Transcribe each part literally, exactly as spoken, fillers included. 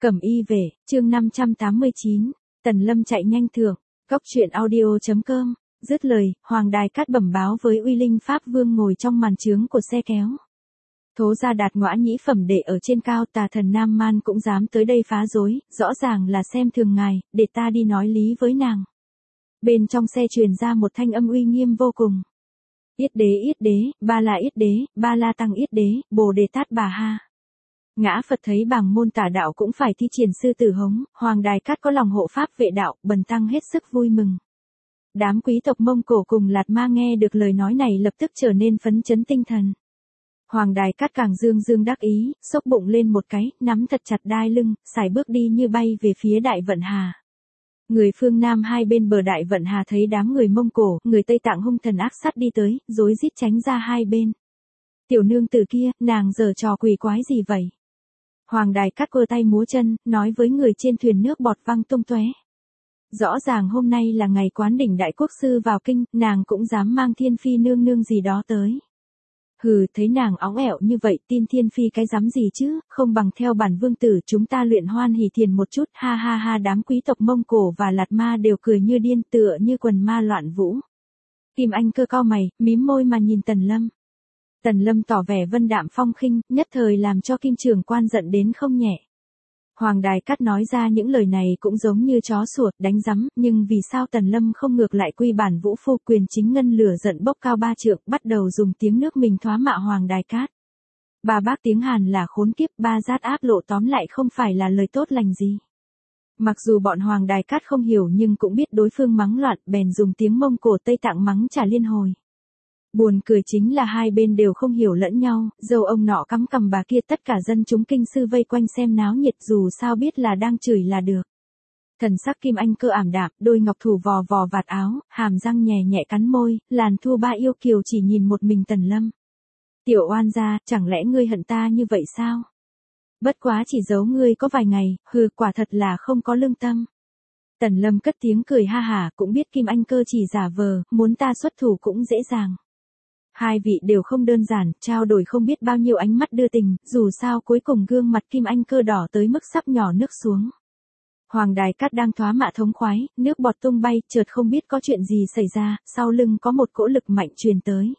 Cẩm y về, chương năm trăm tám mươi chín, Tần Lâm chạy nhanh thưởng, cóc truyện audio chấm com, dứt lời, Hoàng Đài Cát bẩm báo với uy linh Pháp Vương ngồi trong màn trướng của xe kéo. Thố gia đạt ngõa nhĩ phẩm để ở trên cao, tà thần Nam Man cũng dám tới đây phá rối, rõ ràng là xem thường ngài, để ta đi nói lý với nàng. Bên trong xe truyền ra một thanh âm uy nghiêm vô cùng. Yết đế yết đế, ba la yết đế, ba la tăng yết đế, bồ đề tát bà ha. Ngã Phật thấy bảng môn tả đạo cũng phải thi triển sư tử hống, Hoàng Đài Cát có lòng hộ pháp vệ đạo, bần tăng hết sức vui mừng. Đám quý tộc Mông Cổ cùng Lạt Ma nghe được lời nói này lập tức trở nên phấn chấn tinh thần. Hoàng Đài Cát càng dương dương đắc ý, xốc bụng lên một cái, nắm thật chặt đai lưng, sải bước đi như bay về phía Đại Vận Hà. Người phương Nam hai bên bờ Đại Vận Hà thấy đám người Mông Cổ, người Tây Tạng hung thần ác sát đi tới, rối rít tránh ra hai bên. Tiểu nương tử kia, nàng giở trò quỷ quái gì vậy? Hoàng Đài Cát cơ tay múa chân, nói với người trên thuyền nước bọt văng tung tóe. Rõ ràng hôm nay là ngày quán đỉnh đại quốc sư vào kinh, nàng cũng dám mang thiên phi nương nương gì đó tới. Hừ, thấy nàng óng ẻo như vậy, tin thiên phi cái dám gì chứ, không bằng theo bản vương tử chúng ta luyện hoan hỉ thiền một chút, ha ha ha. Đám quý tộc Mông Cổ và Lạt Ma đều cười như điên, tựa như quần ma loạn vũ. Kim Anh Cơ cau mày, mím môi mà nhìn Tần Lâm. Tần Lâm tỏ vẻ vân đạm phong khinh, nhất thời làm cho Kim trưởng quan giận đến không nhẹ. Hoàng Đài Cát nói ra những lời này cũng giống như chó sủa, đánh rắm, nhưng vì sao Tần Lâm không ngược lại quy bản vũ phu, quyền chính ngân lửa giận bốc cao ba trượng, bắt đầu dùng tiếng nước mình thoá mạ Hoàng Đài Cát. Ba bác tiếng Hàn là khốn kiếp, ba rát áp lộ, tóm lại không phải là lời tốt lành gì. Mặc dù bọn Hoàng Đài Cát không hiểu nhưng cũng biết đối phương mắng loạn, bèn dùng tiếng Mông Cổ Tây Tạng mắng trả liên hồi. Buồn cười chính là hai bên đều không hiểu lẫn nhau, dâu ông nọ cắm cằm bà kia, tất cả dân chúng kinh sư vây quanh xem náo nhiệt, dù sao biết là đang chửi là được. Thần sắc Kim Anh Cơ ảm đạm, đôi ngọc thủ vò vò vạt áo, hàm răng nhẹ nhẹ cắn môi, làn thu ba yêu kiều chỉ nhìn một mình Tần Lâm. Tiểu oan gia, chẳng lẽ ngươi hận ta như vậy sao? Bất quá chỉ giấu ngươi có vài ngày, hừ, quả thật là không có lương tâm. Tần Lâm cất tiếng cười ha hả, cũng biết Kim Anh Cơ chỉ giả vờ, muốn ta xuất thủ cũng dễ dàng. Hai vị đều không đơn giản, trao đổi không biết bao nhiêu ánh mắt đưa tình, dù sao cuối cùng gương mặt Kim Anh Cơ đỏ tới mức sắp nhỏ nước xuống. Hoàng Đài Cát đang thoá mạ thống khoái, nước bọt tung bay, chợt không biết có chuyện gì xảy ra, sau lưng có một cỗ lực mạnh truyền tới.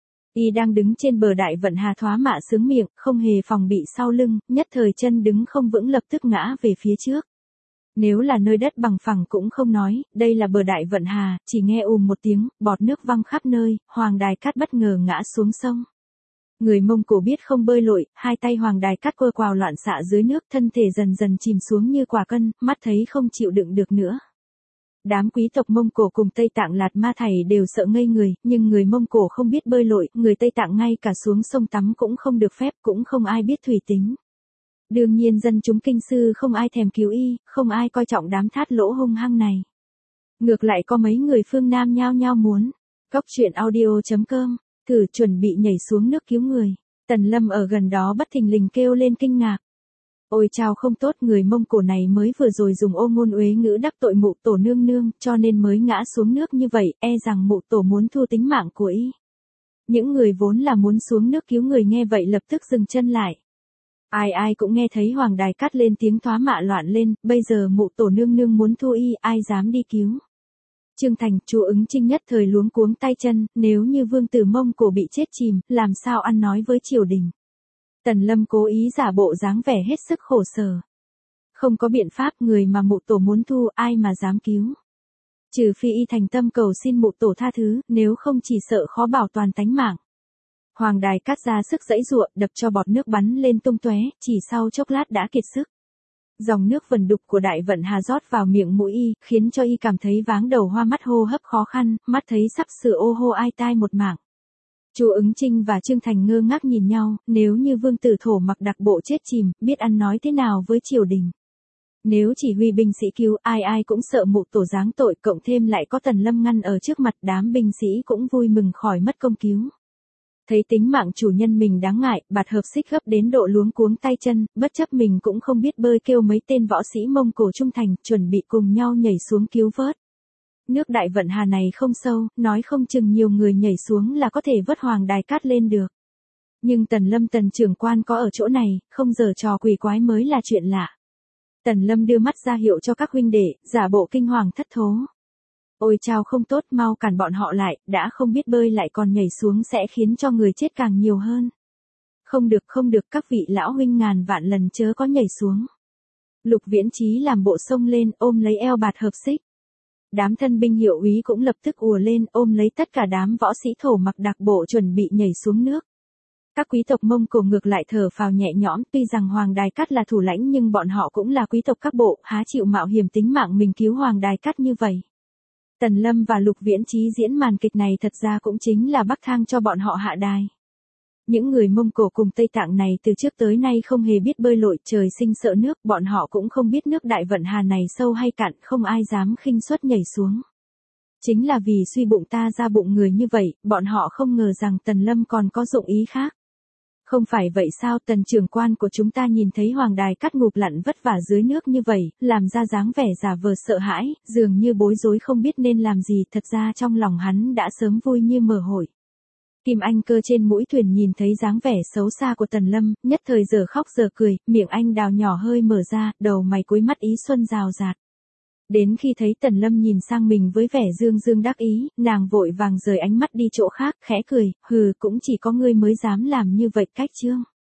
Y đang đứng trên bờ Đại Vận Hà thoá mạ sướng miệng, không hề phòng bị sau lưng, nhất thời chân đứng không vững lập tức ngã về phía trước. Nếu là nơi đất bằng phẳng cũng không nói, đây là bờ Đại Vận Hà, chỉ nghe ùm một tiếng, bọt nước văng khắp nơi, Hoàng Đài Cát bất ngờ ngã xuống sông. Người Mông Cổ biết không bơi lội, hai tay Hoàng Đài Cát quơ quào loạn xạ dưới nước, thân thể dần dần chìm xuống như quả cân, mắt thấy không chịu đựng được nữa. Đám quý tộc Mông Cổ cùng Tây Tạng Lạt Ma thầy đều sợ ngây người, nhưng người Mông Cổ không biết bơi lội, người Tây Tạng ngay cả xuống sông tắm cũng không được phép, cũng không ai biết thủy tính. Đương nhiên dân chúng kinh sư không ai thèm cứu y, không ai coi trọng đám thát lỗ hung hăng này. Ngược lại có mấy người phương Nam nhao nhao muốn. Cóc truyện audio chấm com, thử chuẩn bị nhảy xuống nước cứu người. Tần Lâm ở gần đó bất thình lình kêu lên kinh ngạc. Ôi chao, không tốt, người Mông Cổ này mới vừa rồi dùng ô ngôn uế ngữ đắc tội mụ tổ nương nương, cho nên mới ngã xuống nước như vậy, e rằng mụ tổ muốn thu tính mạng của y. Những người vốn là muốn xuống nước cứu người nghe vậy lập tức dừng chân lại. Ai ai cũng nghe thấy Hoàng Đài Cát lên tiếng thoá mạ loạn lên, bây giờ mụ tổ nương nương muốn thu y, ai dám đi cứu. Trương Thành, Chu Ứng Trinh nhất thời luống cuống tay chân, nếu như vương tử Mông Cổ bị chết chìm, làm sao ăn nói với triều đình. Tần Lâm cố ý giả bộ dáng vẻ hết sức khổ sở. Không có biện pháp, người mà mụ tổ muốn thu, ai mà dám cứu. Trừ phi y thành tâm cầu xin mụ tổ tha thứ, nếu không chỉ sợ khó bảo toàn tánh mạng. Hoàng Đài Cát ra sức giãy giụa, đập cho bọt nước bắn lên tung tóe, chỉ sau chốc lát đã kiệt sức. Dòng nước vần đục của Đại Vận Hà rót vào miệng mũi y, khiến cho y cảm thấy váng đầu hoa mắt, hô hấp khó khăn, mắt thấy sắp sửa ô hô ai tai một mạng. Chu Ứng Trinh và Trương Thành ngơ ngác nhìn nhau, nếu như vương tử thổ mặc đặc bộ chết chìm, biết ăn nói thế nào với triều đình. Nếu chỉ huy binh sĩ cứu, ai ai cũng sợ mụ tổ giáng tội, cộng thêm lại có Tần Lâm ngăn ở trước mặt, đám binh sĩ cũng vui mừng khỏi mất công cứu. Thấy tính mạng chủ nhân mình đáng ngại, Bạt Hợp Xích gấp đến độ luống cuống tay chân, bất chấp mình cũng không biết bơi kêu mấy tên võ sĩ Mông Cổ trung thành, chuẩn bị cùng nhau nhảy xuống cứu vớt. Nước Đại Vận Hà này không sâu, nói không chừng nhiều người nhảy xuống là có thể vớt Hoàng Đài Cát lên được. Nhưng Tần Lâm Tần trưởng quan có ở chỗ này, không giở trò quỷ quái mới là chuyện lạ. Tần Lâm đưa mắt ra hiệu cho các huynh đệ, giả bộ kinh hoàng thất thố. Ôi chao không tốt, mau cản bọn họ lại, đã không biết bơi lại còn nhảy xuống sẽ khiến cho người chết càng nhiều hơn. Không được không được, các vị lão huynh ngàn vạn lần chớ có nhảy xuống. Lục Viễn Chí làm bộ xông lên, ôm lấy eo Bạt Hợp Xích. Đám thân binh hiệu úy cũng lập tức ùa lên, ôm lấy tất cả đám võ sĩ thổ mặc đặc bộ chuẩn bị nhảy xuống nước. Các quý tộc Mông Cổ ngược lại thở phào nhẹ nhõm, tuy rằng Hoàng Đài Cát là thủ lãnh nhưng bọn họ cũng là quý tộc các bộ, há chịu mạo hiểm tính mạng mình cứu Hoàng Đài Cát như vậy. Tần Lâm và Lục Viễn Chí diễn màn kịch này thật ra cũng chính là bắc thang cho bọn họ hạ đài. Những người Mông Cổ cùng Tây Tạng này từ trước tới nay không hề biết bơi lội, trời sinh sợ nước, bọn họ cũng không biết nước Đại Vận Hà này sâu hay cạn, không ai dám khinh suất nhảy xuống. Chính là vì suy bụng ta ra bụng người như vậy, bọn họ không ngờ rằng Tần Lâm còn có dụng ý khác. Không phải vậy sao, Tần trưởng quan của chúng ta nhìn thấy Hoàng Đài Cát ngụp lặn vất vả dưới nước như vậy, làm ra dáng vẻ giả vờ sợ hãi, dường như bối rối không biết nên làm gì, thật ra trong lòng hắn đã sớm vui như mở hội. Kim Anh Cơ trên mũi thuyền nhìn thấy dáng vẻ xấu xa của Tần Lâm, nhất thời giờ khóc giờ cười, miệng anh đào nhỏ hơi mở ra, đầu mày cúi mắt ý xuân rào rạt. Đến khi thấy Tần Lâm nhìn sang mình với vẻ dương dương đắc ý, nàng vội vàng rời ánh mắt đi chỗ khác, khẽ cười, hừ, cũng chỉ có ngươi mới dám làm như vậy cách Trương.